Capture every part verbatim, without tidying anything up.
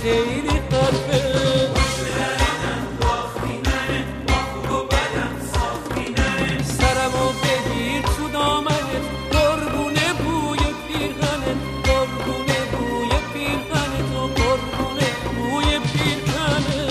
خیلی حرفه. سرمو بگیر تو دامنت قربونه بوی پیرهنت، قربونه بوی پیرهنت و قربونه بوی پیرهنت.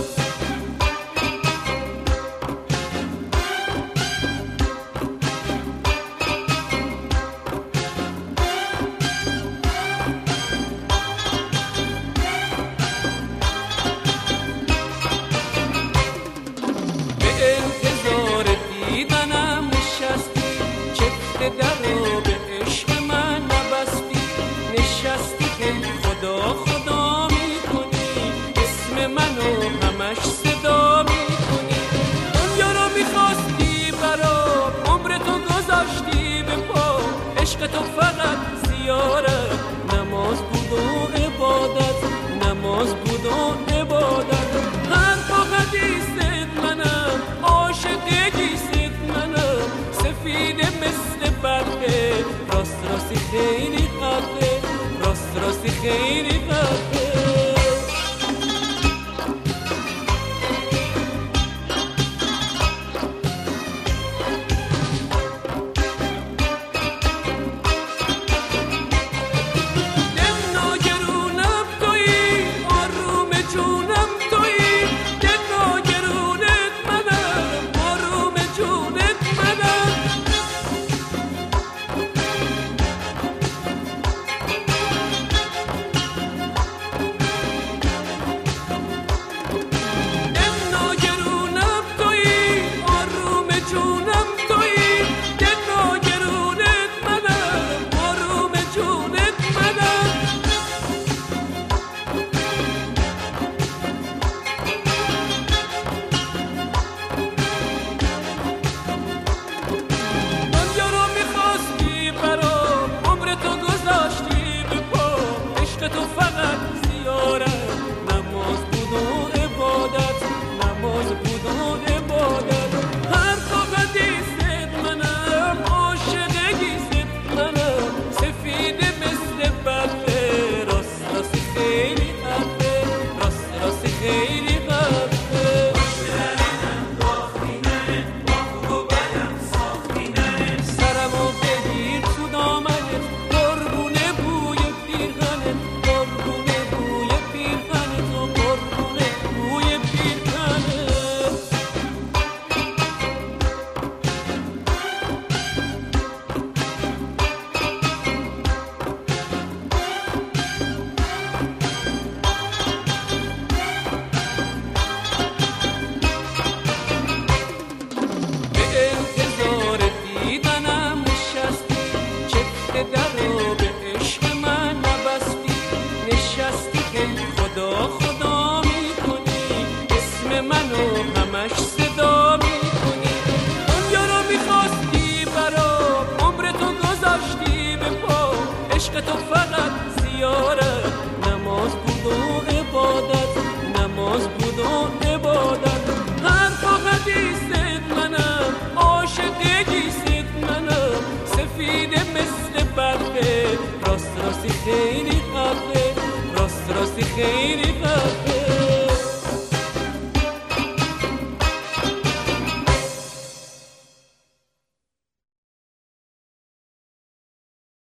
درو به عشق من نبستی، نشستی هی خدا خدا میکنی، اسم منو همش صدا میکنی. دنیا رو میخواستی برام، عمر تو گذاشتی به پا، عشق تو فقط زیارت نماز بود و عبادت، نماز بود و عبادت. حرف و حدیثت منم، عاشق گیست منم، سفید مثل برقه، راست راستی خیلی حقه، راست راستی خیلی